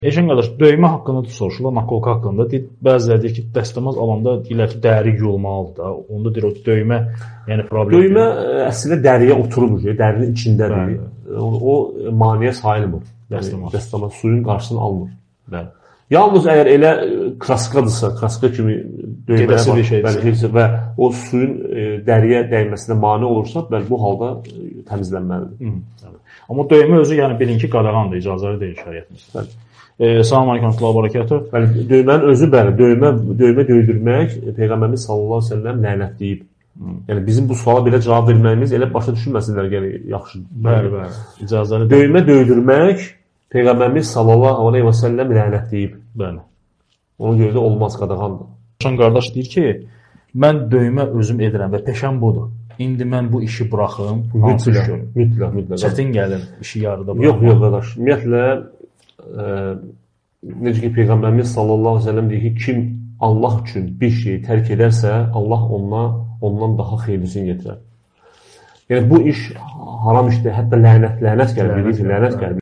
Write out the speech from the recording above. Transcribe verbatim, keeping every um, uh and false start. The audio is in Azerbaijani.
Eşən qardaş, döymə haqqında da soruşurlar, nakolka haqqında. Deyir, bəziləri deyir ki, dəstəmaz alanda deyirlər ki, dəri yuyulmalıdır da. Onda deyir, o döymə, yəni problem Döymə deyil. Əslində dəriyə oturmur, dərinin içindədir. O, o maneə sayılmır. Dəstəmaz. Dəstəmaz suyun qarşısını almır. Bəli. Yalnız əgər elə kraskadırsa, kraska kimi döyməyə bir şey bəli, və o suyun e, dəriyə dəyməsinə mane olursa, bəli, bu halda e, təmizlənməlidir. Hı, amma döymə özü, yəni bilin ki, qadağandır, icazəli deyil şəriətimizdə. Bəli. E, Salam aleykum, Allah barakatuh. Bəli, döymənin özü bəli, döymə, döymə döydürmək Peyğəmbərimiz sallallahu əleyhi və səlləm lənətləyib. Hı. Yəni bizim bu suala belə cavab verməyimiz elə başa düşülməsinlər, yəni yaxşıdır. Bəli, bəli. İcazəli döymə döydürmək Peyğəmbərimiz sallallahu əleyhi və səlləm lənətləyib. Bəli. Ona görə də olmaz, qadağandır. Şan qardaş deyir ki, mən döymə özüm edirəm və peşəm budur. İndi mən bu işi buraxım, hansı iş görüm? Mütləq, mütləq. Çətin gəlir işi yarıda buraxmaq. Yox, yox qardaş. Ümumiyyətlə e, necə ki Peyğəmbərimiz sallallahu əleyhi və səlləm deyir ki, kim Allah üçün bir şeyi tərk edərsə, Allah ona ondan daha xeyirlisini yetirər. Yəni bu iş haram işdir, hətta lənət, lənət gəlir, lənət gəlir.